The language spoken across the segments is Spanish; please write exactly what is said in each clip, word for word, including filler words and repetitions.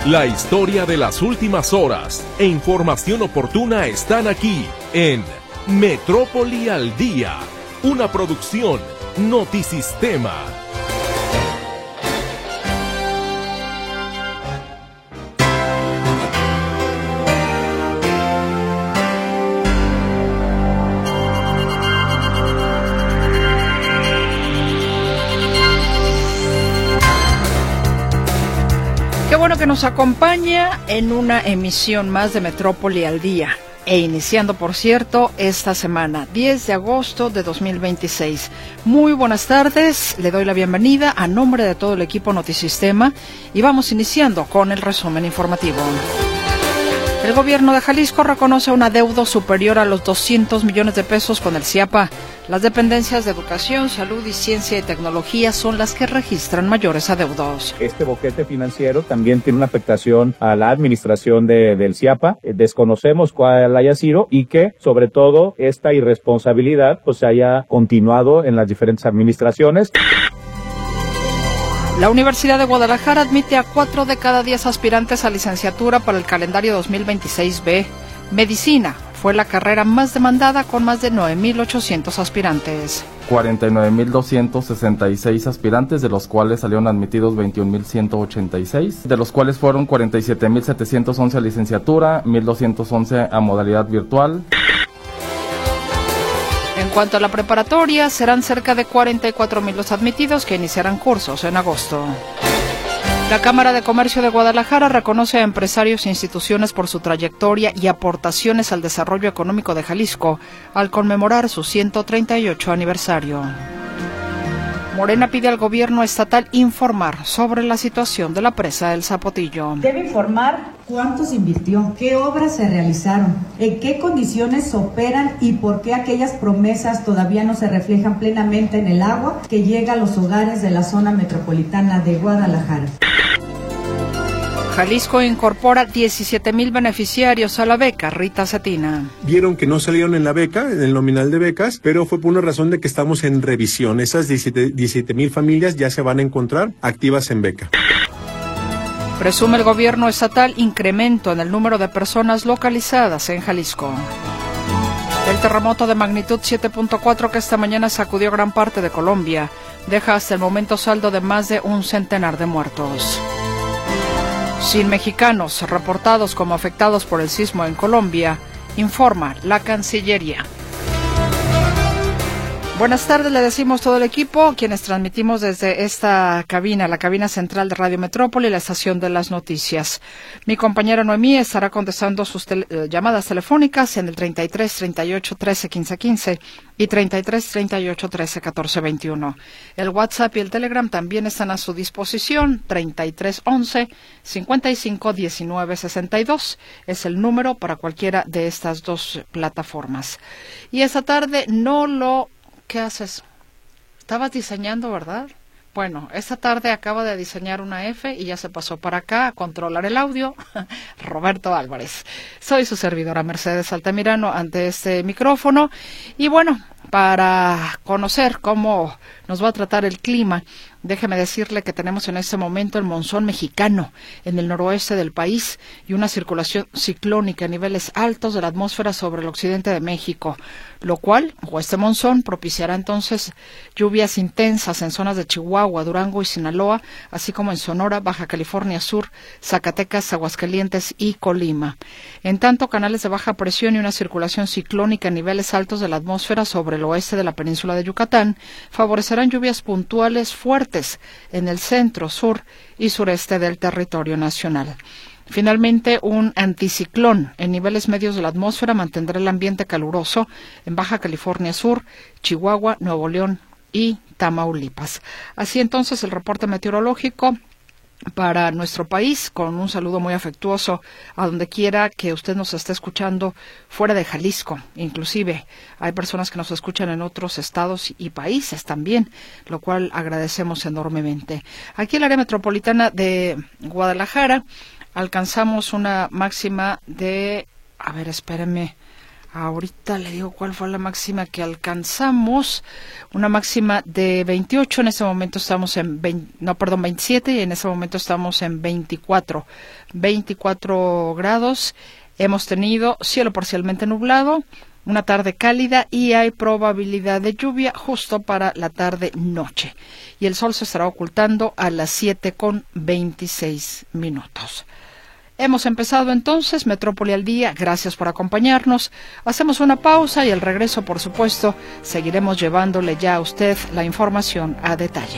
La historia de las últimas horas e información oportuna están aquí en Metrópoli al Día, una producción Notisistema. Qué bueno que nos acompaña en una emisión más de Metrópoli al Día. E iniciando, por cierto, esta semana, diez de agosto de dos mil veintiséis. Muy buenas tardes, le doy la bienvenida a nombre de todo el equipo Notisistema y vamos iniciando con el resumen informativo. El gobierno de Jalisco reconoce un adeudo superior a los doscientos millones de pesos con el CIAPA. Las dependencias de Educación, Salud y Ciencia y Tecnología son las que registran mayores adeudos. Este boquete financiero también tiene una afectación a la administración de, del CIAPA. Eh, desconocemos cuál haya sido y que, sobre todo, esta irresponsabilidad pues haya continuado en las diferentes administraciones. La Universidad de Guadalajara admite a cuatro de cada diez aspirantes a licenciatura para el calendario dos mil veintiséis B. Medicina fue la carrera más demandada con más de nueve mil ochocientos aspirantes. cuarenta y nueve mil doscientos sesenta y seis aspirantes, de los cuales salieron admitidos veintiún mil ciento ochenta y seis, de los cuales fueron cuarenta y siete mil setecientos once a licenciatura, mil doscientos once a modalidad virtual. En cuanto a la preparatoria, serán cerca de cuarenta y cuatro mil los admitidos que iniciarán cursos en agosto. La Cámara de Comercio de Guadalajara reconoce a empresarios e instituciones por su trayectoria y aportaciones al desarrollo económico de Jalisco al conmemorar su ciento treinta y ocho aniversario. Morena pide al gobierno estatal informar sobre la situación de la presa del Zapotillo. Debe informar cuánto se invirtió, qué obras se realizaron, en qué condiciones operan y por qué aquellas promesas todavía no se reflejan plenamente en el agua que llega a los hogares de la zona metropolitana de Guadalajara. Jalisco incorpora diecisiete mil beneficiarios a la beca Rita Cetina. Vieron que no salieron en la beca, en el nominal de becas, pero fue por una razón de que estamos en revisión. Esas diecisiete mil familias ya se van a encontrar activas en beca. Presume el gobierno estatal incremento en el número de personas localizadas en Jalisco. El terremoto de magnitud siete punto cuatro que esta mañana sacudió gran parte de Colombia deja hasta el momento saldo de más de un centenar de muertos. Sin mexicanos reportados como afectados por el sismo en Colombia, informa la Cancillería. Buenas tardes, le decimos todo el equipo, quienes transmitimos desde esta cabina, la cabina central de Radio Metrópoli, la estación de las noticias. Mi compañera Noemí estará contestando sus tele, eh, llamadas telefónicas en el treinta y tres, treinta y ocho, trece, quince, quince y treinta y tres, treinta y ocho, trece, catorce, veintiuno. El WhatsApp y el Telegram también están a su disposición, treinta y tres, once, cincuenta y cinco, diecinueve, sesenta y dos. Es el número para cualquiera de estas dos plataformas. Y esta tarde no lo... ¿Qué haces? Estabas diseñando, ¿verdad? Bueno, esta tarde acaba de diseñar una F y ya se pasó para acá a controlar el audio. Roberto Álvarez. Soy su servidora Mercedes Altamirano ante este micrófono. Y bueno, para conocer cómo nos va a tratar el clima, déjeme decirle que tenemos en este momento el monzón mexicano en el noroeste del país y una circulación ciclónica a niveles altos de la atmósfera sobre el occidente de México, lo cual, o este monzón, propiciará entonces lluvias intensas en zonas de Chihuahua, Durango y Sinaloa, así como en Sonora, Baja California Sur, Zacatecas, Aguascalientes y Colima. En tanto, canales de baja presión y una circulación ciclónica a niveles altos de la atmósfera sobre el oeste de la península de Yucatán favorecerán lluvias puntuales fuertes en el centro, sur y sureste del territorio nacional. Finalmente, un anticiclón en niveles medios de la atmósfera mantendrá el ambiente caluroso en Baja California Sur, Chihuahua, Nuevo León y Tamaulipas. Así entonces el reporte meteorológico para nuestro país, con un saludo muy afectuoso a donde quiera que usted nos esté escuchando fuera de Jalisco. Inclusive hay personas que nos escuchan en otros estados y países también, lo cual agradecemos enormemente. Aquí en el área metropolitana de Guadalajara alcanzamos una máxima de, a ver, espérenme, Ahorita le digo cuál fue la máxima que alcanzamos, una máxima de veintiocho, en ese momento estamos en veinte, no, perdón, veintisiete, y en ese momento estamos en veinticuatro, veinticuatro grados. Hemos tenido cielo parcialmente nublado, una tarde cálida y hay probabilidad de lluvia justo para la tarde-noche. Y el sol se estará ocultando a las siete con veintiséis minutos. Hemos empezado entonces Metrópoli al Día, gracias por acompañarnos. Hacemos una pausa y al regreso, por supuesto, seguiremos llevándole ya a usted la información a detalle.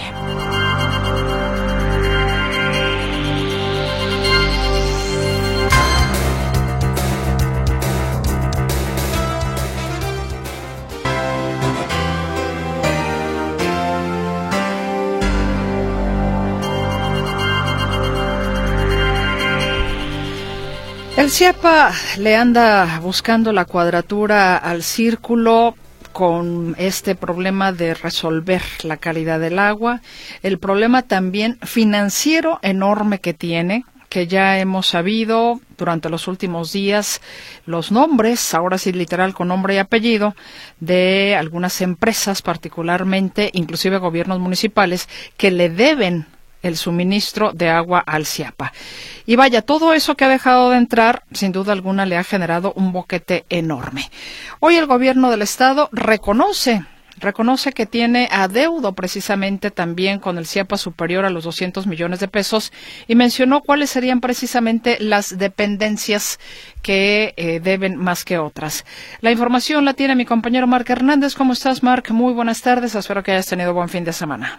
El CIAPA le anda buscando la cuadratura al círculo con este problema de resolver la calidad del agua, el problema también financiero enorme que tiene, que ya hemos sabido durante los últimos días los nombres, ahora sí literal con nombre y apellido, de algunas empresas, particularmente, inclusive gobiernos municipales, que le deben el suministro de agua al CIAPA. Y vaya, todo eso que ha dejado de entrar, sin duda alguna, le ha generado un boquete enorme. Hoy el gobierno del estado reconoce, reconoce que tiene adeudo precisamente también con el CIAPA superior a los doscientos millones de pesos y mencionó cuáles serían precisamente las dependencias que eh, deben más que otras. La información la tiene mi compañero Marc Hernández. ¿Cómo estás, Marc? Muy buenas tardes. Espero que hayas tenido buen fin de semana.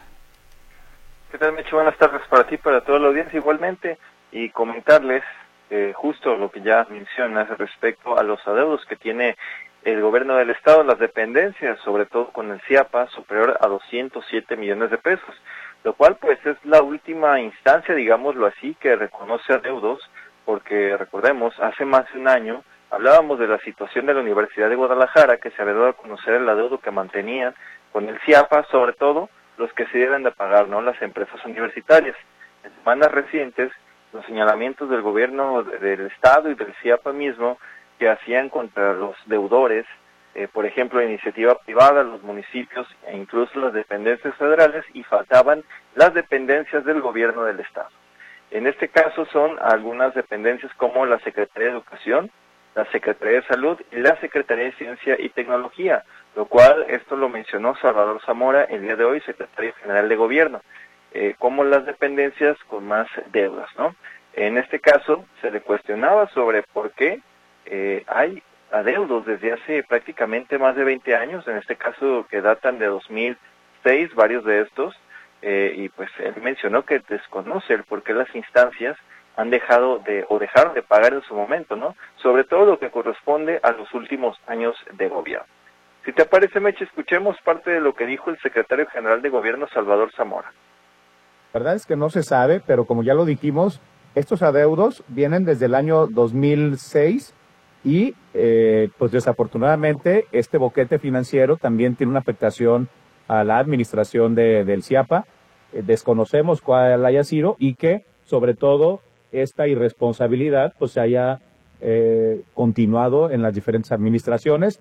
¿Qué tal, Mecho? Buenas tardes para ti, para toda la audiencia igualmente, y comentarles eh, justo lo que ya mencionas respecto a los adeudos que tiene el gobierno del estado, las dependencias, sobre todo con el CIAPA, superior a doscientos siete millones de pesos, lo cual pues es la última instancia, digámoslo así, que reconoce adeudos, porque recordemos, hace más de un año hablábamos de la situación de la Universidad de Guadalajara, que se había dado a conocer el adeudo que mantenían con el CIAPA, sobre todo los que se deben de pagar, ¿no?, las empresas universitarias. En semanas recientes, los señalamientos del gobierno del estado y del CIAPA mismo que hacían contra los deudores, eh, por ejemplo, la iniciativa privada, los municipios e incluso las dependencias federales, y faltaban las dependencias del gobierno del estado. En este caso son algunas dependencias como la Secretaría de Educación, la Secretaría de Salud y la Secretaría de Ciencia y Tecnología, lo cual esto lo mencionó Salvador Zamora el día de hoy, secretario general de Gobierno, eh, como las dependencias con más deudas, ¿no? En este caso se le cuestionaba sobre por qué eh, hay adeudos desde hace prácticamente más de veinte años, en este caso que datan de dos mil seis, varios de estos, eh, y pues él mencionó que desconoce el por qué las instancias han dejado de, o dejaron de pagar en su momento, ¿no? Sobre todo lo que corresponde a los últimos años de gobierno. Si te parece, Meche, escuchemos parte de lo que dijo el secretario general de Gobierno, Salvador Zamora. La verdad es que no se sabe, pero como ya lo dijimos, estos adeudos vienen desde el año dos mil seis y eh, pues desafortunadamente este boquete financiero también tiene una afectación a la administración de, del CIAPA. Eh, desconocemos cuál haya sido y que sobre todo esta irresponsabilidad pues se haya eh, continuado en las diferentes administraciones.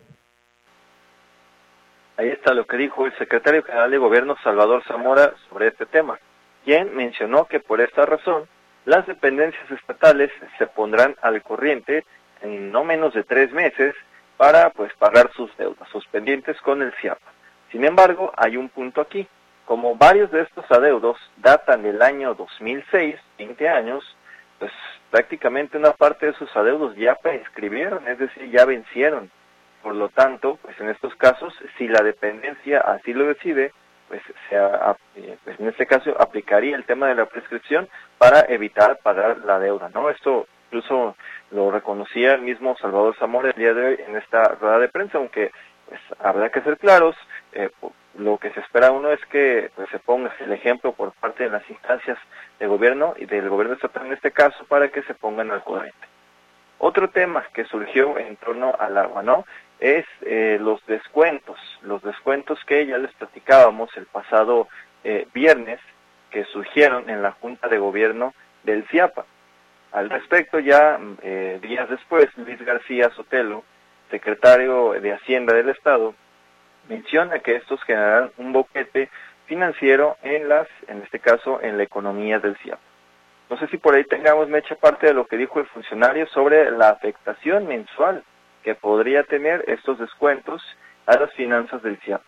Ahí está lo que dijo el secretario general de Gobierno, Salvador Zamora, sobre este tema, quien mencionó que por esta razón las dependencias estatales se pondrán al corriente en no menos de tres meses para pues pagar sus deudas, sus pendientes con el CIAPA. Sin embargo, hay un punto aquí. Como varios de estos adeudos datan del año dos mil seis, veinte años, pues prácticamente una parte de sus adeudos ya prescribieron, es decir, ya vencieron. Por lo tanto, pues en estos casos, si la dependencia así lo decide, pues, se, pues en este caso aplicaría el tema de la prescripción para evitar pagar la deuda, ¿no? Esto incluso lo reconocía el mismo Salvador Zamora el día de hoy en esta rueda de prensa, aunque pues habrá que ser claros, eh, lo que se espera uno es que pues, se ponga el ejemplo por parte de las instancias de gobierno y del gobierno estatal en este caso para que se pongan al corriente. Otro tema que surgió en torno al agua, ¿no?, es eh, los descuentos, los descuentos que ya les platicábamos el pasado eh, viernes, que surgieron en la Junta de Gobierno del CIAPA. Al respecto, ya eh, días después, Luis García Sotelo, secretario de Hacienda del Estado, menciona que estos generarán un boquete financiero en las, en este caso, en la economía del Ciapa. No sé si por ahí tengamos, Mecha, parte de lo que dijo el funcionario sobre la afectación mensual que podría tener estos descuentos a las finanzas del Ciapa.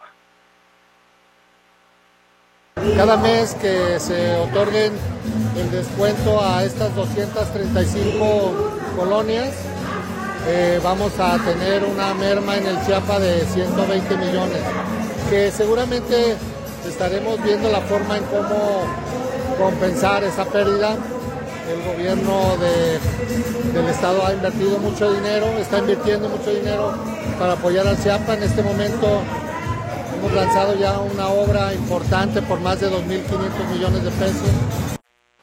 Cada mes que se otorguen el descuento a estas doscientas treinta y cinco colonias, eh, vamos a tener una merma en el Ciapa de ciento veinte millones, que seguramente estaremos viendo la forma en cómo compensar esa pérdida. El gobierno de, del Estado ha invertido mucho dinero, está invirtiendo mucho dinero para apoyar al Ciapa. En este momento hemos lanzado ya una obra importante por más de dos mil quinientos millones de pesos.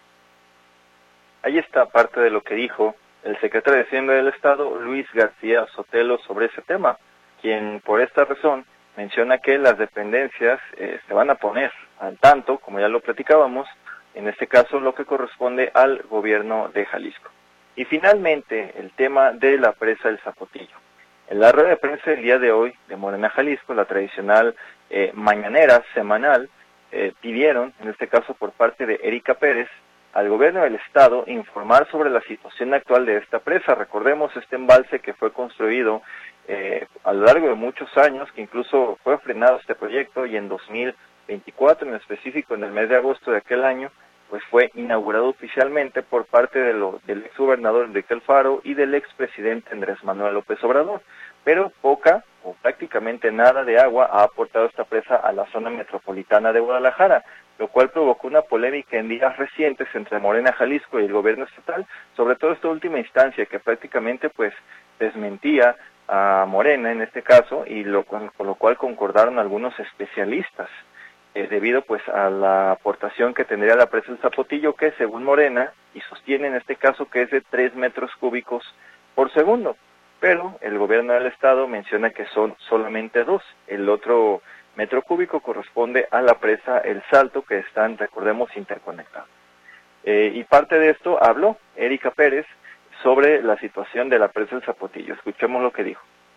Ahí está parte de lo que dijo el secretario de Hacienda del Estado, Luis García Sotelo, sobre ese tema, quien por esta razón menciona que las dependencias eh, se van a poner al tanto, como ya lo platicábamos, en este caso lo que corresponde al gobierno de Jalisco. Y finalmente, el tema de la presa del Zapotillo. En la rueda de prensa del día de hoy de Morena Jalisco, la tradicional eh, mañanera semanal, eh, pidieron, en este caso por parte de Erika Pérez, al gobierno del estado informar sobre la situación actual de esta presa. Recordemos este embalse que fue construido eh, a lo largo de muchos años, que incluso fue frenado este proyecto, y en dos mil veinticuatro, en específico en el mes de agosto de aquel año, pues fue inaugurado oficialmente por parte de lo, del exgobernador Enrique Alfaro y del expresidente Andrés Manuel López Obrador, pero poca o prácticamente nada de agua ha aportado esta presa a la zona metropolitana de Guadalajara, lo cual provocó una polémica en días recientes entre Morena Jalisco y el gobierno estatal, sobre todo esta última instancia que prácticamente pues desmentía a Morena en este caso, y lo, con, con lo cual concordaron algunos especialistas, eh, debido pues a la aportación que tendría la presa del Zapotillo, que según Morena, y sostiene en este caso que es de tres metros cúbicos por segundo, pero el gobierno del estado menciona que son solamente dos. El otro metro cúbico corresponde a la presa El Salto, que están, recordemos, interconectados. Eh, y parte de esto habló Erika Pérez sobre la situación de la presa El Zapotillo. Escuchemos lo que dijo.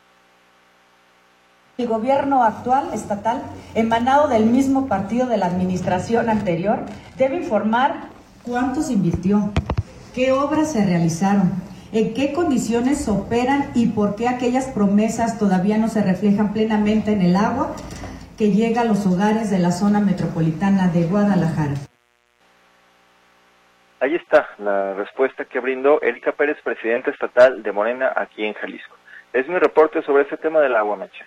El gobierno actual, estatal, emanado del mismo partido de la administración anterior, debe informar cuánto se invirtió, qué obras se realizaron, en qué condiciones operan y por qué aquellas promesas todavía no se reflejan plenamente en el agua que llega a los hogares de la zona metropolitana de Guadalajara. Ahí está la respuesta que brindó Erika Pérez, presidenta estatal de Morena aquí en Jalisco. Es mi reporte sobre ese tema del agua, Mecha.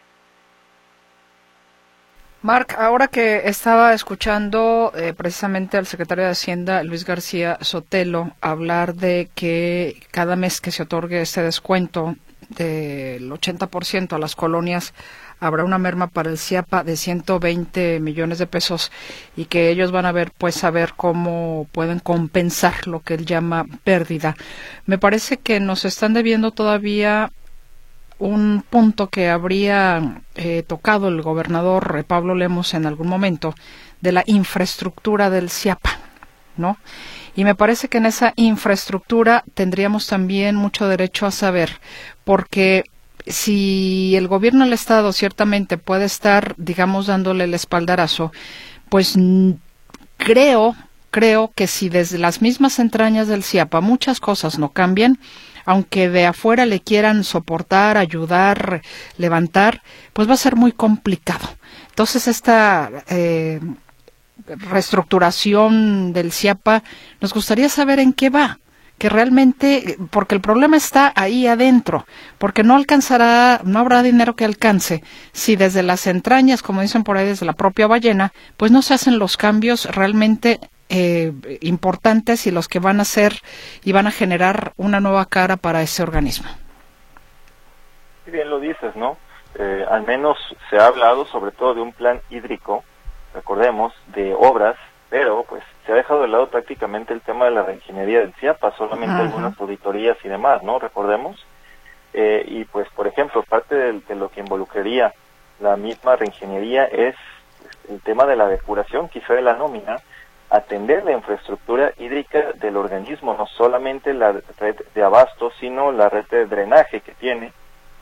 Marc, ahora que estaba escuchando eh, precisamente al secretario de Hacienda, Luis García Sotelo, hablar de que cada mes que se otorgue este descuento del ochenta por ciento a las colonias, habrá una merma para el Ciapa de ciento veinte millones de pesos, y que ellos van a ver, pues, a ver cómo pueden compensar lo que él llama pérdida. Me parece que nos están debiendo todavía un punto que habría eh, tocado el gobernador eh, Pablo Lemos en algún momento, de la infraestructura del Ciapa, ¿no? Y me parece que en esa infraestructura tendríamos también mucho derecho a saber, porque si el gobierno del estado ciertamente puede estar, digamos, dándole el espaldarazo, pues creo, creo que si desde las mismas entrañas del Ciapa muchas cosas no cambian, aunque de afuera le quieran soportar, ayudar, levantar, pues va a ser muy complicado. Entonces esta eh, reestructuración del Ciapa, nos gustaría saber en qué va, que realmente, porque el problema está ahí adentro, porque no alcanzará, no habrá dinero que alcance si desde las entrañas, como dicen por ahí, desde la propia ballena, pues no se hacen los cambios realmente eh, importantes y los que van a hacer y van a generar una nueva cara para ese organismo. Bien lo dices, ¿no? Eh, al menos se ha hablado sobre todo de un plan hídrico, recordemos, de obras, pero pues se ha dejado de lado prácticamente el tema de la reingeniería del Ciapa, solamente Ajá. algunas auditorías y demás, ¿no? Recordemos. Eh, y pues, por ejemplo, parte de, de lo que involucraría la misma reingeniería es el tema de la depuración, quizá de la nómina, atender la infraestructura hídrica del organismo, no solamente la red de abasto, sino la red de drenaje que tiene,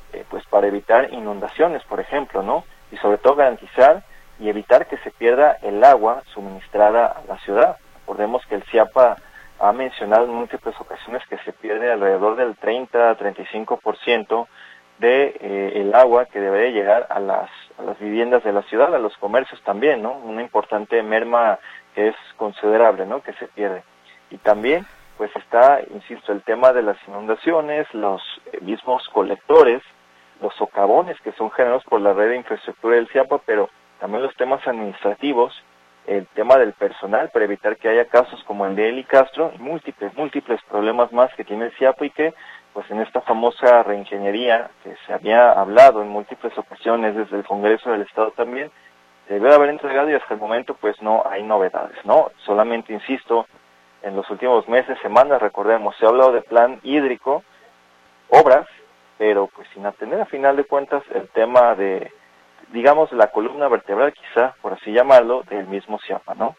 eh, pues para evitar inundaciones, por ejemplo, ¿no? Y sobre todo garantizar y evitar que se pierda el agua suministrada a la ciudad. Recordemos que el CIAPA ha mencionado en múltiples ocasiones que se pierde alrededor del treinta a treinta y cinco por ciento de eh, el agua que debe llegar a las, a las viviendas de la ciudad, a los comercios también, ¿no? Una importante merma que es considerable, ¿no? Que se pierde. Y también, pues está, insisto, el tema de las inundaciones, los mismos colectores, los socavones que son generados por la red de infraestructura del CIAPA, pero también los temas administrativos, el tema del personal para evitar que haya casos como el de Eli Castro y múltiples, múltiples problemas más que tiene el CIAPA y que, pues en esta famosa reingeniería que se había hablado en múltiples ocasiones desde el Congreso del Estado también, se debe haber entregado y hasta el momento pues no hay novedades, ¿no? Solamente, insisto, en los últimos meses, semanas, recordemos, se ha hablado de plan hídrico, obras, pero pues sin atender a final de cuentas el tema de, digamos, la columna vertebral, quizá, por así llamarlo, del mismo CIAPA, ¿no?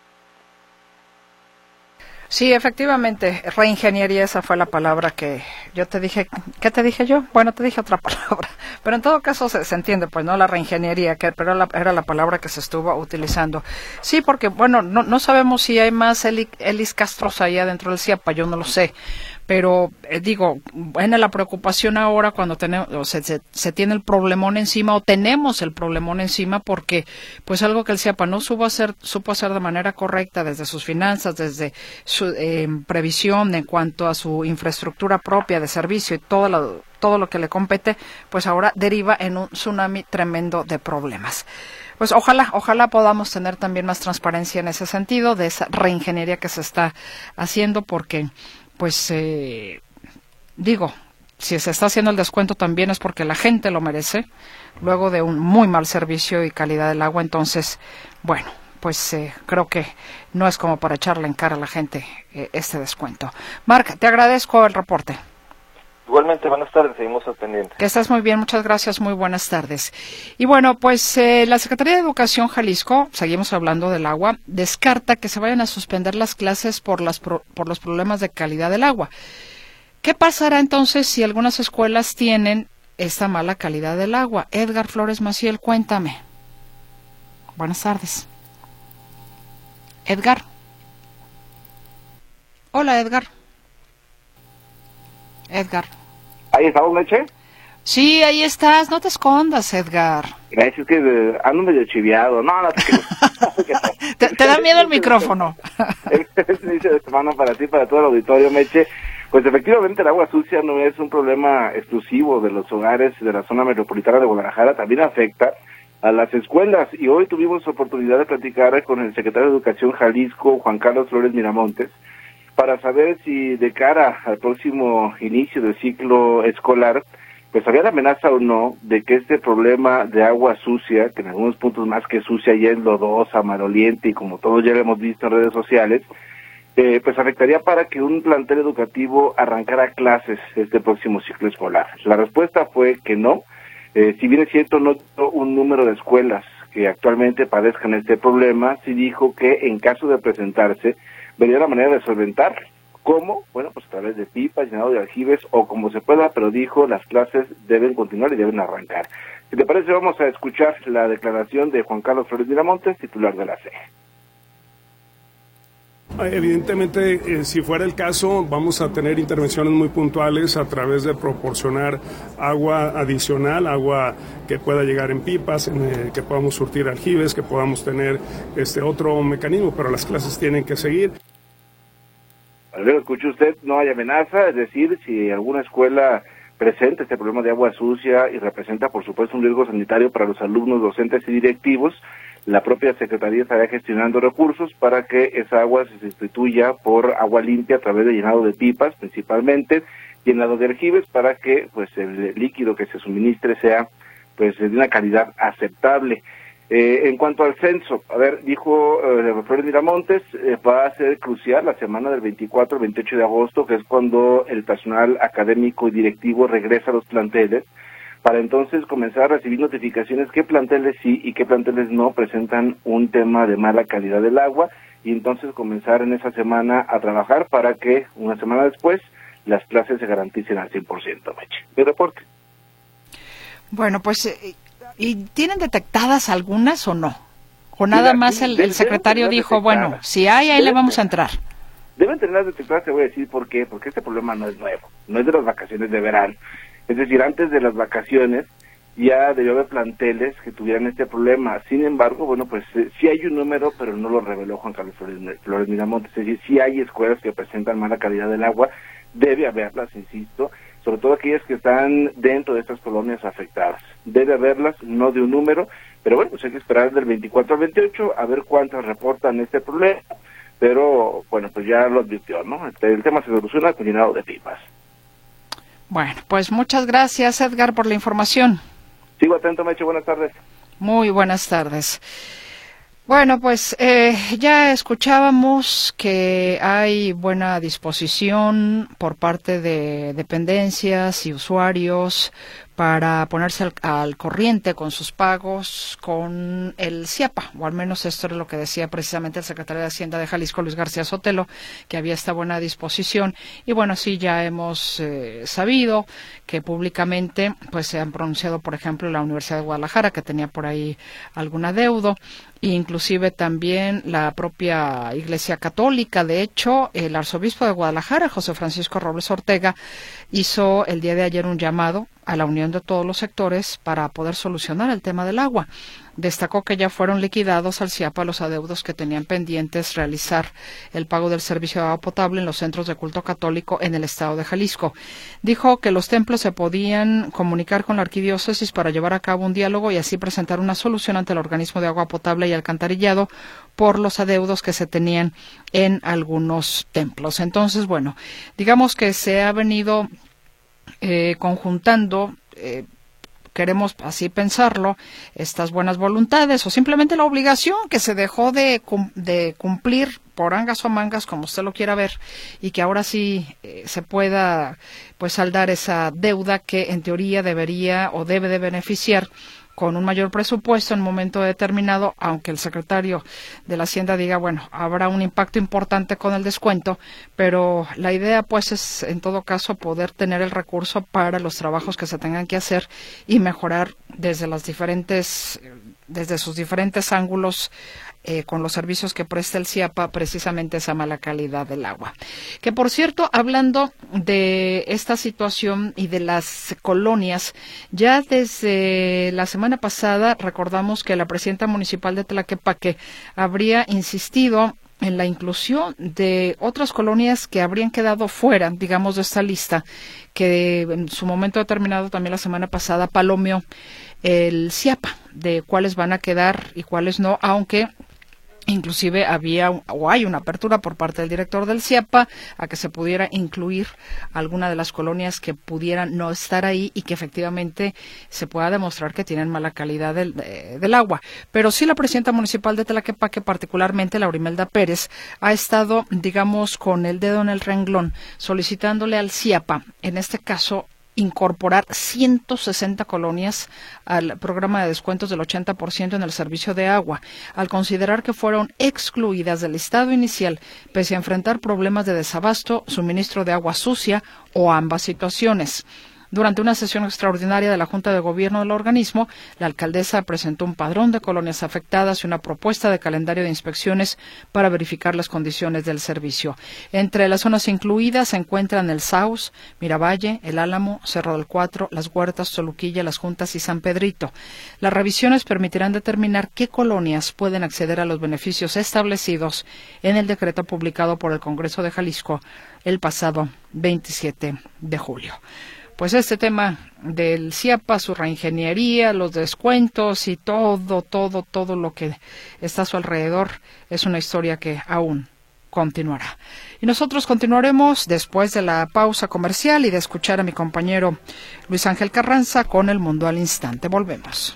Sí, efectivamente, reingeniería, esa fue la palabra que yo te dije. ¿Qué te dije yo? Bueno, te dije otra palabra, pero en todo caso se, se entiende, pues, ¿no? La reingeniería, que pero la, era la palabra que se estuvo utilizando. Sí, porque, bueno, no, no sabemos si hay más Eli, Elis Castros allá dentro del CIAPA, yo no lo sé. Pero, eh, digo, bueno, la preocupación ahora cuando tenemos, o se, se, se tiene el problemón encima, o tenemos el problemón encima, porque, pues, algo que el CIAPA no supo hacer, supo hacer de manera correcta desde sus finanzas, desde su eh, previsión en cuanto a su infraestructura propia de servicio y todo lo, todo lo que le compete, pues ahora deriva en un tsunami tremendo de problemas. Pues ojalá, ojalá podamos tener también más transparencia en ese sentido, de esa reingeniería que se está haciendo, porque pues eh, digo, si se está haciendo el descuento también es porque la gente lo merece, luego de un muy mal servicio y calidad del agua. Entonces, bueno, pues eh, creo que no es como para echarle en cara a la gente eh, este descuento. Marc, te agradezco el reporte. Igualmente, buenas tardes, seguimos al pendiente. Que estás muy bien, muchas gracias, muy buenas tardes. Y bueno, pues eh, la Secretaría de Educación Jalisco, seguimos hablando del agua, descarta que se vayan a suspender las clases por, las pro, por los problemas de calidad del agua. ¿Qué pasará entonces si algunas escuelas tienen esta mala calidad del agua? Edgar Flores Maciel, cuéntame. Buenas tardes. Edgar. Hola, Edgar. Edgar. ¿Ahí estamos, Meche? Sí, ahí estás. No te escondas, Edgar. Gracias, que uh, ando medio chiviado. No, no, te, te, te da miedo el micrófono. Este inicio de semana para ti, para todo el auditorio, Meche. Pues efectivamente el agua sucia no es un problema exclusivo de los hogares de la zona metropolitana de Guadalajara, también afecta a las escuelas. Y hoy tuvimos oportunidad de platicar con el secretario de Educación Jalisco, Juan Carlos Flores Miramontes, para saber si de cara al próximo inicio del ciclo escolar, pues había la amenaza o no de que este problema de agua sucia, que en algunos puntos más que sucia ya es lodosa, maloliente y como todos ya lo hemos visto en redes sociales, eh, pues afectaría para que un plantel educativo arrancara clases este próximo ciclo escolar. La respuesta fue que no. Eh, si bien es cierto, no un número de escuelas que actualmente padezcan este problema, sí dijo que en caso de presentarse, vería la manera de solventarlo. ¿Cómo? Bueno, pues a través de pipas, llenado de aljibes o como se pueda, pero dijo las clases deben continuar y deben arrancar. Si te parece, vamos a escuchar la declaración de Juan Carlos Flores Miramontes, titular de la C E E. Evidentemente, eh, si fuera el caso, vamos a tener intervenciones muy puntuales a través de proporcionar agua adicional, agua que pueda llegar en pipas, en, eh, que podamos surtir aljibes, que podamos tener este otro mecanismo, pero las clases tienen que seguir. Luego escuche usted, no hay amenaza, es decir, si alguna escuela presenta este problema de agua sucia y representa, por supuesto, un riesgo sanitario para los alumnos, docentes y directivos, la propia Secretaría estará gestionando recursos para que esa agua se sustituya por agua limpia a través de llenado de pipas, principalmente, llenado de aljibes, para que pues el líquido que se suministre sea pues de una calidad aceptable. Eh, en cuanto al censo, a ver, dijo eh, Flores Miramontes, eh, va a ser crucial la semana del veinticuatro al veintiocho de agosto, que es cuando el personal académico y directivo regresa a los planteles, para entonces comenzar a recibir notificaciones qué planteles sí y qué planteles no presentan un tema de mala calidad del agua, y entonces comenzar en esa semana a trabajar para que una semana después las clases se garanticen al cien por ciento, Meche. Mi reporte. Bueno, pues, eh, ¿y tienen detectadas algunas o no? O nada Mira, más el, el secretario dijo, bueno, si hay, ahí deben, le vamos a entrar. Deben tener detectadas, te voy a decir por qué, porque este problema no es nuevo, no es de las vacaciones de verano. Es decir, antes de las vacaciones ya debió haber planteles que tuvieran este problema. Sin embargo, bueno, pues eh, sí hay un número, pero no lo reveló Juan Carlos Flores, Flores Miramontes. Es decir, sí hay escuelas que presentan mala calidad del agua, debe haberlas, insisto, sobre todo aquellas que están dentro de estas colonias afectadas. Debe haberlas, no de un número, pero bueno, pues hay que esperar del veinticuatro al veintiocho a ver cuántas reportan este problema, pero bueno, pues ya lo advirtió, ¿no? Este, el tema se soluciona con llenado de pipas. Bueno, pues muchas gracias, Edgar, por la información. Sigo atento, Meche, buenas tardes. Muy buenas tardes. Bueno, pues eh, ya escuchábamos que hay buena disposición por parte de dependencias y usuarios para ponerse al, al corriente con sus pagos con el CIAPA, o al menos esto era lo que decía precisamente el secretario de Hacienda de Jalisco, Luis García Sotelo, que había esta buena disposición. Y bueno, sí, ya hemos eh, sabido que públicamente pues se han pronunciado, por ejemplo, la Universidad de Guadalajara, que tenía por ahí algún adeudo, e inclusive también la propia Iglesia Católica. De hecho, el arzobispo de Guadalajara, José Francisco Robles Ortega, hizo el día de ayer un llamado a la unión de todos los sectores para poder solucionar el tema del agua. Destacó que ya fueron liquidados al CIAPA los adeudos que tenían pendientes realizar el pago del servicio de agua potable en los centros de culto católico en el estado de Jalisco. Dijo que los templos se podían comunicar con la arquidiócesis para llevar a cabo un diálogo y así presentar una solución ante el organismo de agua potable y alcantarillado por los adeudos que se tenían en algunos templos. Entonces, bueno, digamos que se ha venido eh, conjuntando, eh, queremos así pensarlo, estas buenas voluntades o simplemente la obligación que se dejó de, de cumplir por angas o mangas, como usted lo quiera ver, y que ahora sí eh, se pueda pues saldar esa deuda que en teoría debería o debe de beneficiar con un mayor presupuesto en un momento determinado, aunque el secretario de la Hacienda diga, bueno, habrá un impacto importante con el descuento, pero la idea pues es en todo caso poder tener el recurso para los trabajos que se tengan que hacer y mejorar desde las diferentes, desde sus diferentes ángulos Eh, con los servicios que presta el CIAPA, precisamente esa mala calidad del agua. Que por cierto, hablando de esta situación y de las colonias, ya desde la semana pasada recordamos que la presidenta municipal de Tlaquepaque habría insistido en la inclusión de otras colonias que habrían quedado fuera, digamos, de esta lista, que en su momento determinado también la semana pasada palomeó el CIAPA, de cuáles van a quedar y cuáles no, aunque inclusive había o hay una apertura por parte del director del CIAPA a que se pudiera incluir alguna de las colonias que pudieran no estar ahí y que efectivamente se pueda demostrar que tienen mala calidad del, de, del agua. Pero sí la presidenta municipal de Tlaquepaque, particularmente Laurimelda Pérez, ha estado, digamos, con el dedo en el renglón, solicitándole al CIAPA, en este caso, incorporar ciento sesenta colonias al programa de descuentos del ochenta por ciento en el servicio de agua, al considerar que fueron excluidas del listado inicial, pese a enfrentar problemas de desabasto, suministro de agua sucia o ambas situaciones. Durante una sesión extraordinaria de la Junta de Gobierno del organismo, la alcaldesa presentó un padrón de colonias afectadas y una propuesta de calendario de inspecciones para verificar las condiciones del servicio. Entre las zonas incluidas se encuentran el Saus, Miravalle, El Álamo, Cerro del Cuatro, Las Huertas, Toluquilla, Las Juntas y San Pedrito. Las revisiones permitirán determinar qué colonias pueden acceder a los beneficios establecidos en el decreto publicado por el Congreso de Jalisco el pasado veintisiete de julio. Pues este tema del CIAPA, su reingeniería, los descuentos y todo, todo, todo lo que está a su alrededor es una historia que aún continuará. Y nosotros continuaremos después de la pausa comercial y de escuchar a mi compañero Luis Ángel Carranza con El Mundo al Instante. Volvemos.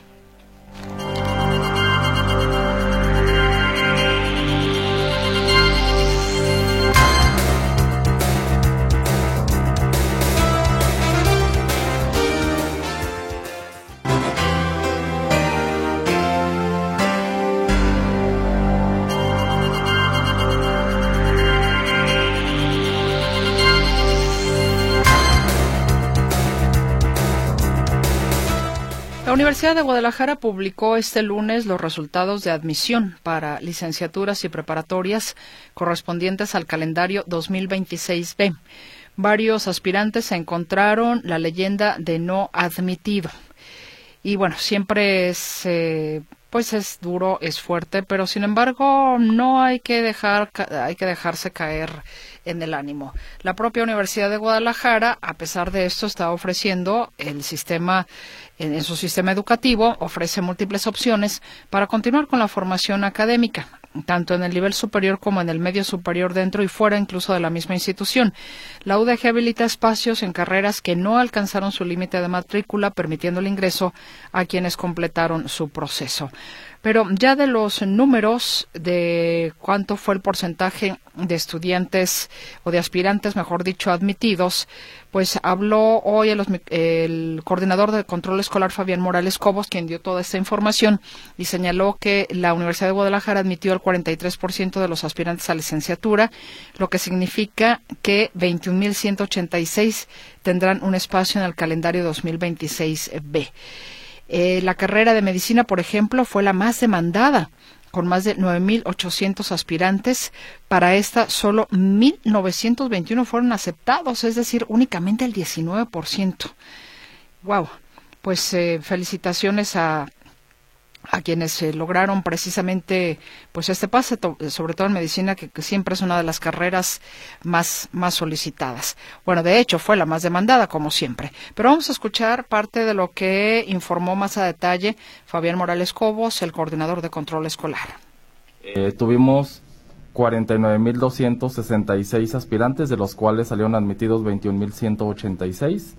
La Universidad de Guadalajara publicó este lunes los resultados de admisión para licenciaturas y preparatorias correspondientes al calendario dos mil veintiséis B. Varios aspirantes encontraron la leyenda de no admitido. Y bueno, siempre es, eh, pues es duro, es fuerte, pero sin embargo no hay que dejar, hay que dejarse caer en el ánimo. La propia Universidad de Guadalajara, a pesar de esto, está ofreciendo el sistema, en, en su sistema educativo, ofrece múltiples opciones para continuar con la formación académica, tanto en el nivel superior como en el medio superior, dentro y fuera incluso de la misma institución. La U D G habilita espacios en carreras que no alcanzaron su límite de matrícula, permitiendo el ingreso a quienes completaron su proceso. Pero ya de los números de cuánto fue el porcentaje de estudiantes o de aspirantes, mejor dicho, admitidos, pues habló hoy el, el coordinador de control escolar, Fabián Morales Cobos, quien dio toda esta información y señaló que la Universidad de Guadalajara admitió al cuarenta y tres por ciento de los aspirantes a licenciatura, lo que significa que veintiún mil ciento ochenta y seis tendrán un espacio en el calendario dos mil veintiséis B. Eh, la carrera de medicina, por ejemplo, fue la más demandada, con más de nueve mil ochocientos aspirantes. Para esta, solo mil novecientos veintiuno fueron aceptados, es decir, únicamente el diecinueve por ciento. Wow, pues eh, felicitaciones a a quienes eh, lograron precisamente pues este pase, to- sobre todo en medicina, que, que siempre es una de las carreras más, más solicitadas. Bueno, de hecho, fue la más demandada, como siempre. Pero vamos a escuchar parte de lo que informó más a detalle Fabián Morales Cobos, el coordinador de control escolar. Eh, tuvimos cuarenta y nueve mil doscientos sesenta y seis aspirantes, de los cuales salieron admitidos veintiún mil ciento ochenta y seis.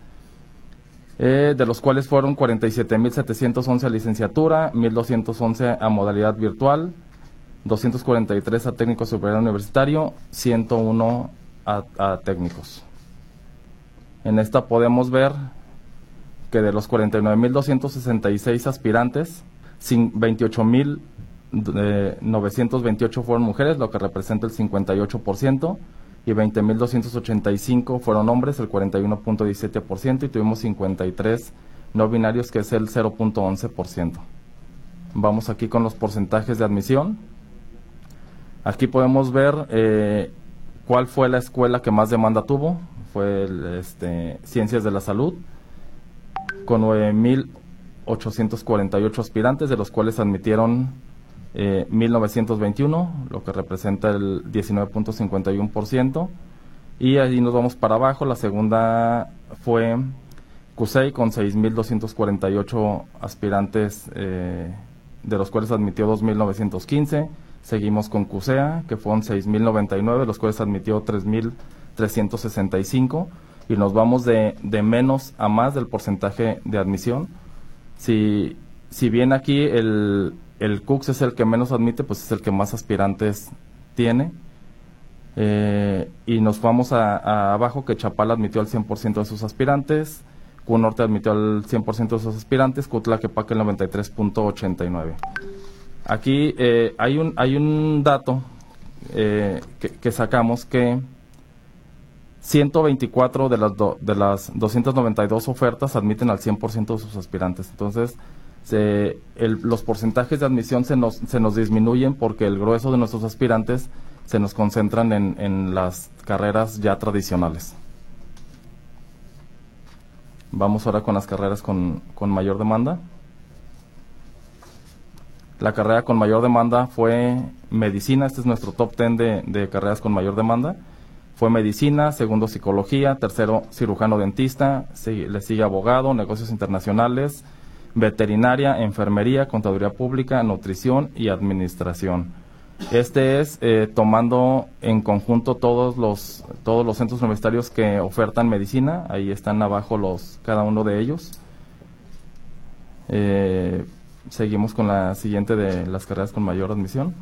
Eh, de los cuales fueron cuarenta y siete mil setecientos once a licenciatura, mil doscientos once a modalidad virtual, doscientos cuarenta y tres a técnico superior universitario, ciento uno a, a técnicos. En esta podemos ver que de los cuarenta y nueve mil doscientos sesenta y seis aspirantes, veintiocho mil novecientos veintiocho fueron mujeres, lo que representa el cincuenta y ocho por ciento. Y veinte mil doscientos ochenta y cinco fueron hombres, el cuarenta y uno punto diecisiete por ciento, y tuvimos cincuenta y tres no binarios, que es el cero punto once por ciento. Vamos aquí con los porcentajes de admisión. Aquí podemos ver eh, cuál fue la escuela que más demanda tuvo. Fue el, este, Ciencias de la Salud, con nueve mil ochocientos cuarenta y ocho aspirantes, de los cuales admitieron Eh, mil novecientos veintiuno, lo que representa el diecinueve punto cincuenta y uno por ciento, y ahí nos vamos para abajo. La segunda fue CUSEI, con seis mil doscientos cuarenta y ocho aspirantes, eh, de los cuales admitió dos mil novecientos quince. Seguimos con CUSEA, que fueron seis mil noventa y nueve, de los cuales admitió tres mil trescientos sesenta y cinco, y nos vamos de, de menos a más del porcentaje de admisión. Si, si bien aquí el El C U C S es el que menos admite, pues es el que más aspirantes tiene. Eh, y nos vamos a, a abajo, que Chapala admitió al cien por ciento de sus aspirantes, Q Norte admitió al cien por ciento de sus aspirantes, Cutlaquepaque el noventa y tres punto ochenta y nueve. Aquí eh, hay un hay un dato eh, que, que sacamos, que ciento veinticuatro de las, do, de las doscientas noventa y dos ofertas admiten al cien por ciento de sus aspirantes. Entonces, Se, el, los porcentajes de admisión se nos, se nos disminuyen porque el grueso de nuestros aspirantes se nos concentran en, en las carreras ya tradicionales. Vamos ahora con las carreras con, con mayor demanda. La carrera con mayor demanda fue medicina. Este es nuestro top diez de, de carreras con mayor demanda. Fue medicina, segundo psicología, tercero cirujano dentista, sigue, le sigue abogado, negocios internacionales, veterinaria, enfermería, contaduría pública, nutrición y administración. Este es eh, tomando en conjunto todos los todos los centros universitarios que ofertan medicina. Ahí están abajo los cada uno de ellos. Eh, seguimos con la siguiente de las carreras con mayor admisión.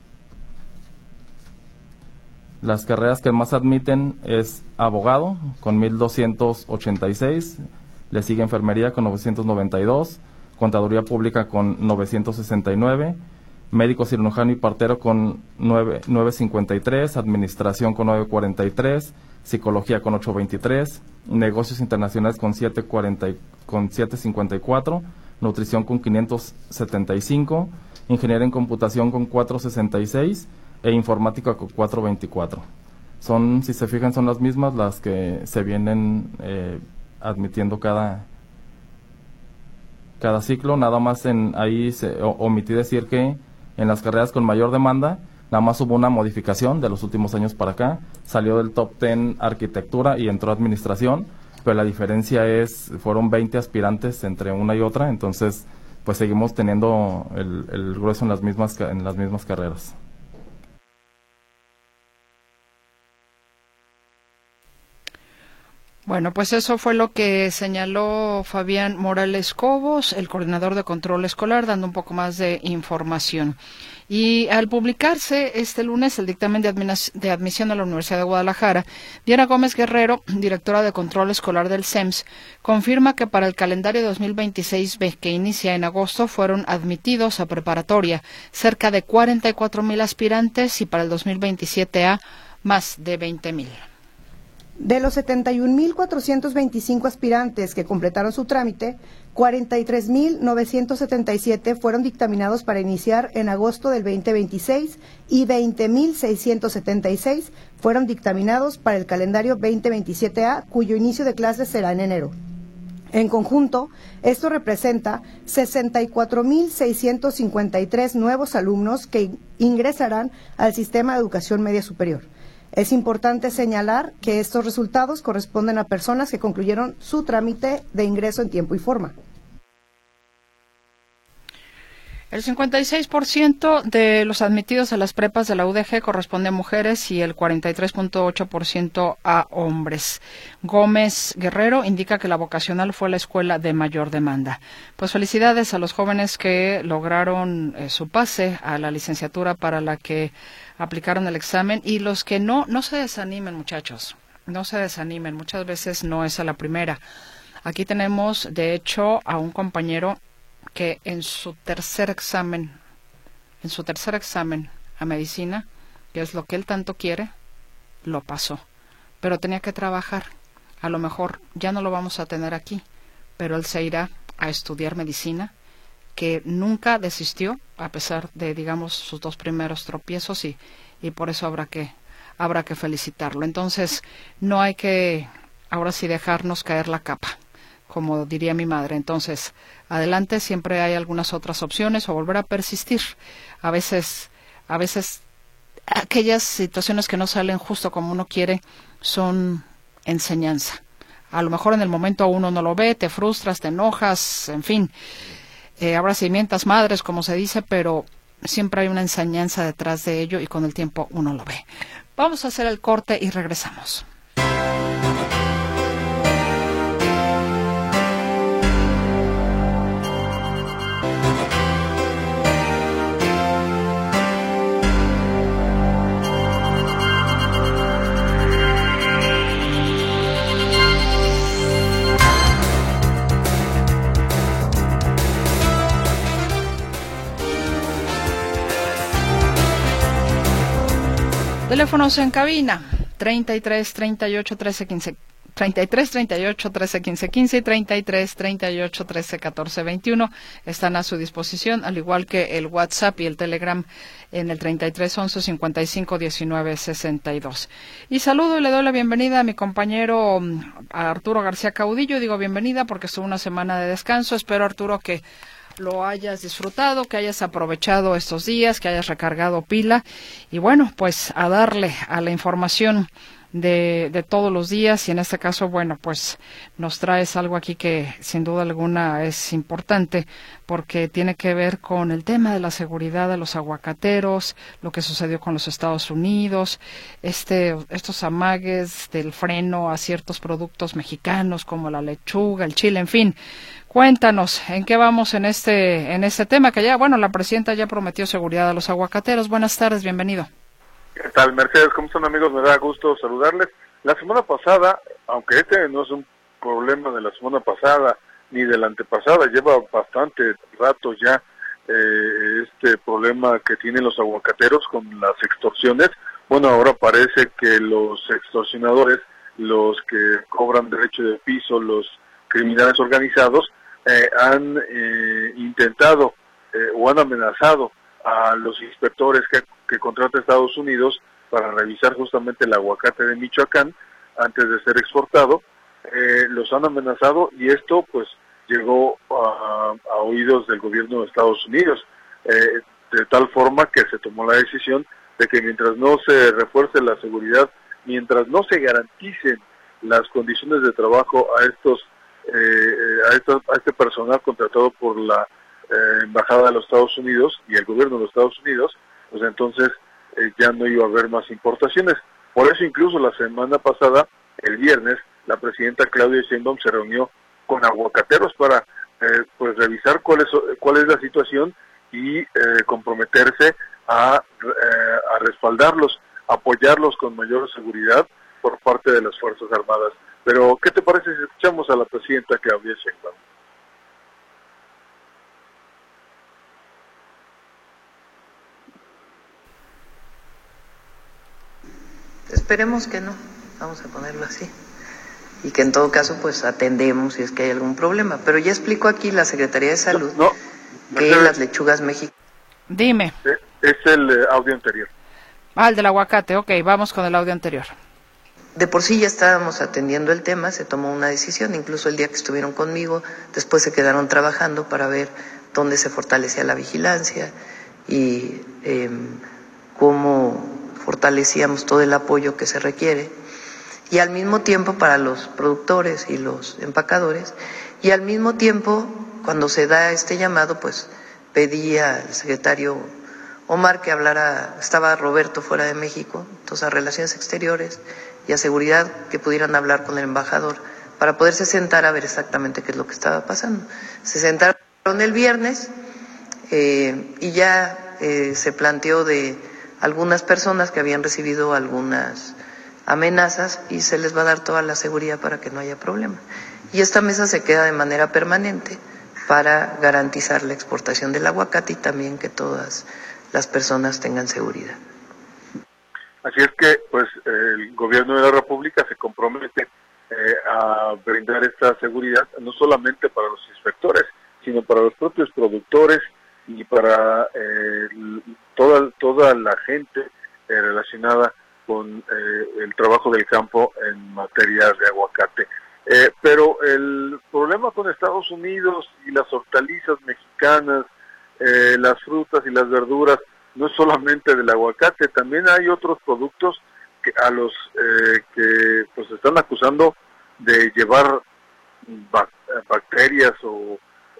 Las carreras que más admiten es abogado, con mil doscientos ochenta y seis. Le sigue enfermería con novecientos noventa y dos, contaduría pública con novecientos sesenta y nueve, médico cirujano y partero con novecientos cincuenta y tres, administración con novecientos cuarenta y tres, psicología con ochocientos veintitrés, negocios internacionales con setecientos cincuenta y cuatro, nutrición con quinientos setenta y cinco, ingeniería en computación con cuatrocientos sesenta y seis e informática con cuatrocientos veinticuatro. Son, si se fijan, son las mismas las que se vienen eh, admitiendo cada cada ciclo. Nada más en ahí se o, omití decir que en las carreras con mayor demanda nada más hubo una modificación de los últimos años para acá, salió del top diez arquitectura y entró administración, pero la diferencia es, fueron veinte aspirantes entre una y otra, entonces pues seguimos teniendo el, el grueso en las mismas en las mismas carreras. Bueno, pues eso fue lo que señaló Fabián Morales Cobos, el coordinador de control escolar, dando un poco más de información. Y al publicarse este lunes el dictamen de, admis de admisión a la Universidad de Guadalajara, Diana Gómez Guerrero, directora de control escolar del C E M S, confirma que para el calendario dos mil veintiséis B, que inicia en agosto, fueron admitidos a preparatoria cerca de cuarenta y cuatro mil aspirantes y para el dos mil veintisiete A más de veinte mil. De los setenta y un mil cuatrocientos veinticinco aspirantes que completaron su trámite, cuarenta y tres mil novecientos setenta y siete fueron dictaminados para iniciar en agosto del veinte veintiséis y veinte mil seiscientos setenta y seis fueron dictaminados para el calendario veinte veintisiete A, cuyo inicio de clases será en enero. En conjunto, esto representa sesenta y cuatro mil seiscientos cincuenta y tres nuevos alumnos que ingresarán al sistema de educación media superior. Es importante señalar que estos resultados corresponden a personas que concluyeron su trámite de ingreso en tiempo y forma. El cincuenta y seis por ciento de los admitidos a las prepas de la U D G corresponde a mujeres y el cuarenta y tres punto ocho por ciento a hombres. Gómez Guerrero indica que la vocacional fue la escuela de mayor demanda. Pues felicidades a los jóvenes que lograron eh, su pase a la licenciatura para la que aplicaron el examen, y los que no, no se desanimen, muchachos, no se desanimen, muchas veces no es a la primera. Aquí tenemos, de hecho, a un compañero que en su tercer examen, en su tercer examen a medicina, que es lo que él tanto quiere, lo pasó, pero tenía que trabajar. A lo mejor ya no lo vamos a tener aquí, pero él se irá a estudiar medicina, que nunca desistió a pesar de, digamos, sus dos primeros tropiezos, y, y por eso habrá que habrá que felicitarlo. Entonces, no hay que ahora sí dejarnos caer la capa, como diría mi madre. Entonces, adelante, siempre hay algunas otras opciones, o volver a persistir. A veces, a veces aquellas situaciones que no salen justo como uno quiere son enseñanza. A lo mejor en el momento uno no lo ve, te frustras, te enojas, en fin. Eh, habrá cimientas madres, como se dice, pero siempre hay una enseñanza detrás de ello y con el tiempo uno lo ve. Vamos a hacer el corte y regresamos. Teléfonos en cabina, treinta y tres, treinta y ocho, trece, quince, treinta y tres, treinta y ocho, trece, quince, quince y treinta y tres, treinta y ocho, trece, catorce, veintiuno están a su disposición, al igual que el WhatsApp y el Telegram en el treinta y tres, once, cincuenta y cinco, diecinueve, sesenta y dos. Y saludo y le doy la bienvenida a mi compañero a Arturo García Caudillo. Digo bienvenida porque estuvo una semana de descanso. Espero, Arturo, que lo hayas disfrutado, que hayas aprovechado estos días, que hayas recargado pila, y bueno, pues a darle a la información de, de todos los días, y en este caso, bueno, pues nos traes algo aquí que sin duda alguna es importante, porque tiene que ver con el tema de la seguridad de los aguacateros, lo que sucedió con los Estados Unidos, este, estos amagues del freno a ciertos productos mexicanos como la lechuga, el chile, en fin. Cuéntanos, ¿en qué vamos en este en este tema? Que ya, bueno, la presidenta ya prometió seguridad a los aguacateros. Buenas tardes, bienvenido. ¿Qué tal, Mercedes? ¿Cómo están, amigos? Me da gusto saludarles. La semana pasada, aunque este no es un problema de la semana pasada ni de la antepasada, lleva bastante rato ya eh, este problema que tienen los aguacateros con las extorsiones. Bueno, ahora parece que los extorsionadores, los que cobran derecho de piso, los criminales organizados, eh, han eh, intentado eh, o han amenazado a los inspectores que, que contrata Estados Unidos para revisar justamente el aguacate de Michoacán antes de ser exportado. Eh, los han amenazado y esto pues llegó a, a oídos del gobierno de Estados Unidos, eh, de tal forma que se tomó la decisión de que mientras no se refuerce la seguridad, mientras no se garanticen las condiciones de trabajo a estos eh, a, estos, a este personal contratado por la eh, Embajada de los Estados Unidos y el gobierno de los Estados Unidos, pues entonces eh, ya no iba a haber más importaciones. Por eso incluso la semana pasada, el viernes, la presidenta Claudia Sheinbaum se reunió con aguacateros para eh, pues revisar cuál es, cuál es la situación y eh, comprometerse a, eh, a respaldarlos, apoyarlos con mayor seguridad por parte de las Fuerzas Armadas. Pero, ¿qué te parece si escuchamos a la presidenta Claudia Sheinbaum? Esperemos que no, vamos a ponerlo así, y que en todo caso pues atendemos si es que hay algún problema. Pero ya explicó aquí la Secretaría de Salud no, no, que las lechugas mexicanas... Dime. Es el eh, audio anterior. Ah, el del aguacate, ok, vamos con el audio anterior. De por sí ya estábamos atendiendo el tema, se tomó una decisión, incluso el día que estuvieron conmigo, después se quedaron trabajando para ver dónde se fortalecía la vigilancia y eh, cómo fortalecíamos todo el apoyo que se requiere, y al mismo tiempo para los productores y los empacadores, y al mismo tiempo, cuando se da este llamado, pues pedí al secretario Omar que hablara, estaba Roberto fuera de México, entonces a Relaciones Exteriores y a Seguridad, que pudieran hablar con el embajador para poderse sentar a ver exactamente qué es lo que estaba pasando. Se sentaron el viernes eh, y ya eh, se planteó de algunas personas que habían recibido algunas amenazas y se les va a dar toda la seguridad para que no haya problema. Y esta mesa se queda de manera permanente para garantizar la exportación del aguacate y también que todas las personas tengan seguridad. Así es que, pues, el gobierno de la República se compromete eh, a brindar esta seguridad no solamente para los inspectores, sino para los propios productores y para eh, toda toda la gente eh, relacionada con eh, el trabajo del campo en materia de aguacate. Eh, pero el problema con Estados Unidos y las hortalizas mexicanas, eh, las frutas y las verduras, no es solamente del aguacate, también hay otros productos que a los eh, que pues están acusando de llevar bac bacterias o,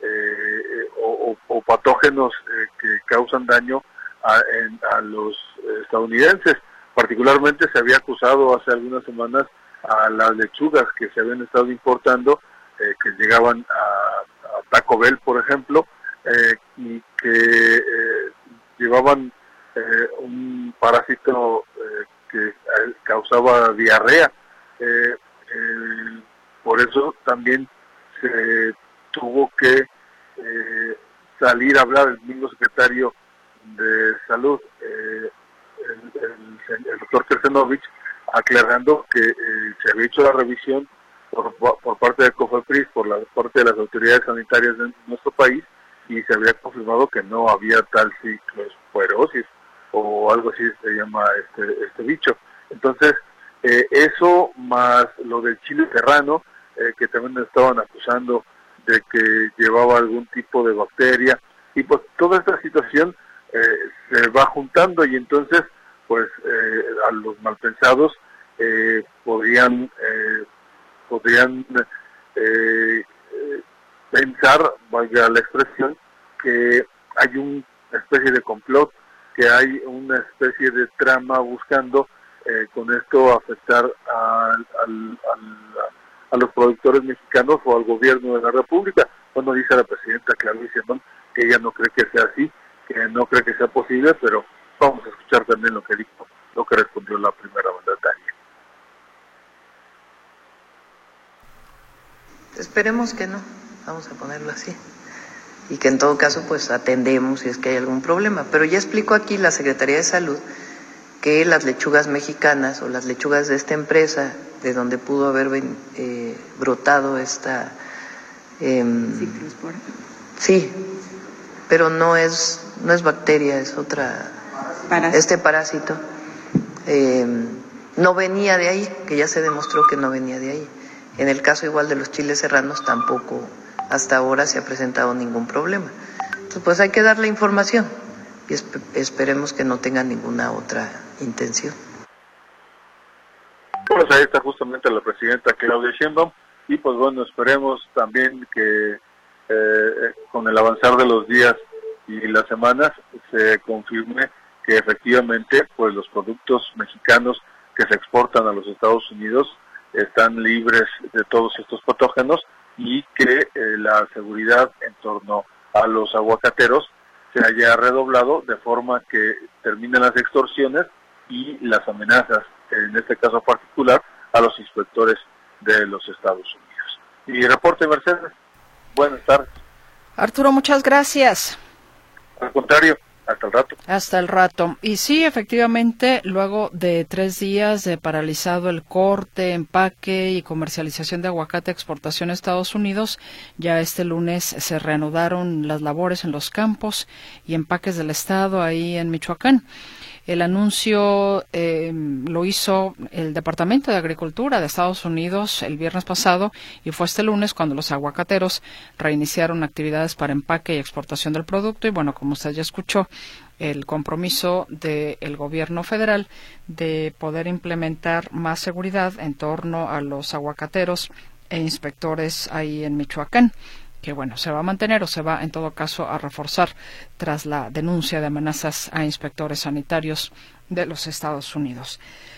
eh, o, o patógenos eh, que causan daño a, en, a los estadounidenses. Particularmente se había acusado hace algunas semanas a las lechugas que se habían estado importando, eh, que llegaban a, a Taco Bell, por ejemplo, eh, y que eh, llevaban eh, un parásito eh, que eh, causaba diarrea. Eh, eh, por eso también se tuvo que eh, salir a hablar el mismo secretario de Salud, eh, el, el, el doctor Kersenovich, aclarando que eh, se había hecho la revisión por, por parte de COFEPRIS, por la parte de las autoridades sanitarias de nuestro país, y se había confirmado que no había tal ciclosporiosis o algo así se llama este, este bicho. Entonces, eh, eso más lo del chile serrano, eh, que también estaban acusando de que llevaba algún tipo de bacteria, y pues toda esta situación eh, se va juntando y entonces pues eh, a los malpensados eh, podrían eh, podrían eh, eh, pensar, valga la expresión, que hay una especie de complot, que hay una especie de trama buscando eh, con esto afectar a, al, al, a los productores mexicanos o al gobierno de la República. Bueno, dice la presidenta Claudia Sheinbaum que ella no cree que sea así, que no cree que sea posible, pero vamos a escuchar también lo que dijo, lo que respondió la primera mandataria. Esperemos que no, vamos a ponerlo así, y que en todo caso pues atendemos si es que hay algún problema. Pero ya explicó aquí la Secretaría de Salud que las lechugas mexicanas o las lechugas de esta empresa, de donde pudo haber eh, brotado esta Eh, sí, pero no es no es bacteria, es otra. Parásito. Este parásito eh, no venía de ahí, que ya se demostró que no venía de ahí. En el caso igual de los chiles serranos tampoco hasta ahora se ha presentado ningún problema. Entonces, pues hay que darle información y esp- esperemos que no tenga ninguna otra intención. Pues ahí está justamente la presidenta Claudia Sheinbaum y pues bueno, esperemos también que eh, con el avanzar de los días y las semanas se confirme que efectivamente pues los productos mexicanos que se exportan a los Estados Unidos están libres de todos estos patógenos y que eh, la seguridad en torno a los aguacateros se haya redoblado de forma que terminen las extorsiones y las amenazas, en este caso particular, a los inspectores de los Estados Unidos. Y reporte, Mercedes. Buenas tardes. Arturo, muchas gracias. Al contrario, hasta el rato. Hasta el rato. Y sí, efectivamente, luego de tres días de paralizado el corte, empaque y comercialización de aguacate exportación a Estados Unidos, ya este lunes se reanudaron las labores en los campos y empaques del estado ahí en Michoacán. El anuncio eh, lo hizo el Departamento de Agricultura de Estados Unidos el viernes pasado y fue este lunes cuando los aguacateros reiniciaron actividades para empaque y exportación del producto. Y bueno, como usted ya escuchó, el compromiso del gobierno federal de poder implementar más seguridad en torno a los aguacateros e inspectores ahí en Michoacán, que bueno, se va a mantener o se va en todo caso a reforzar tras la denuncia de amenazas a inspectores sanitarios de los Estados Unidos.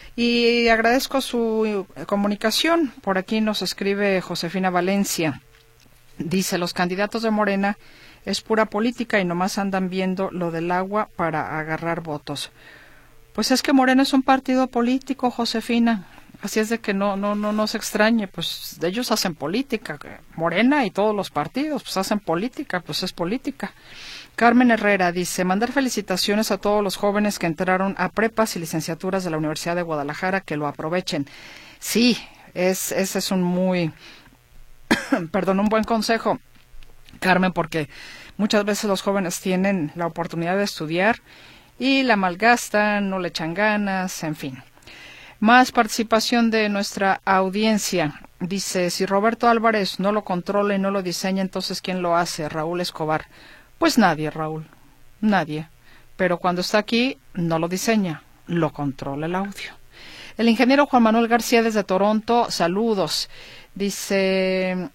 Y agradezco su comunicación. Por aquí nos escribe Josefina Valencia. Dice, los candidatos de Morena es pura política y nomás andan viendo lo del agua para agarrar votos. Pues es que Morena es un partido político, Josefina. Así es de que no no no no se extrañe, pues ellos hacen política, Morena y todos los partidos pues hacen política, pues es política. Carmen Herrera dice, mandar felicitaciones a todos los jóvenes que entraron a prepas y licenciaturas de la Universidad de Guadalajara, que lo aprovechen. Sí, es ese es un muy, perdón, un buen consejo, Carmen, porque muchas veces los jóvenes tienen la oportunidad de estudiar y la malgastan, no le echan ganas, en fin. Más participación de nuestra audiencia. Dice, si Roberto Álvarez no lo controla y no lo diseña, entonces ¿quién lo hace? Raúl Escobar. Pues nadie, Raúl, nadie. Pero cuando está aquí, no lo diseña, lo controla el audio. El ingeniero Juan Manuel García desde Toronto, saludos. Dice,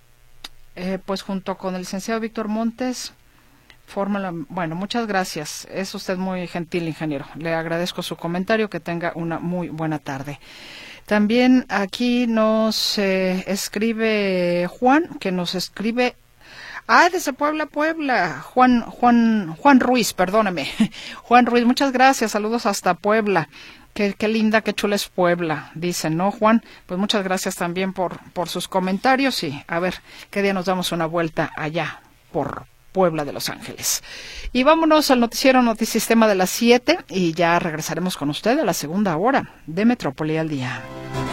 eh, pues junto con el licenciado Víctor Montes, Fórmula, bueno, muchas gracias. Es usted muy gentil, ingeniero. Le agradezco su comentario. Que tenga una muy buena tarde. También aquí nos eh, escribe Juan, que nos escribe, ah, desde Puebla, Puebla. Juan, Juan, Juan Ruiz, perdóneme. Juan Ruiz, muchas gracias. Saludos hasta Puebla. Qué, qué linda, qué chula es Puebla, dicen, ¿no, Juan? Pues muchas gracias también por, por sus comentarios y a ver qué día nos damos una vuelta allá por Puebla de Los Ángeles. Y vámonos al noticiero Notisistema de las siete y ya regresaremos con usted a la segunda hora de Metrópoli al Día.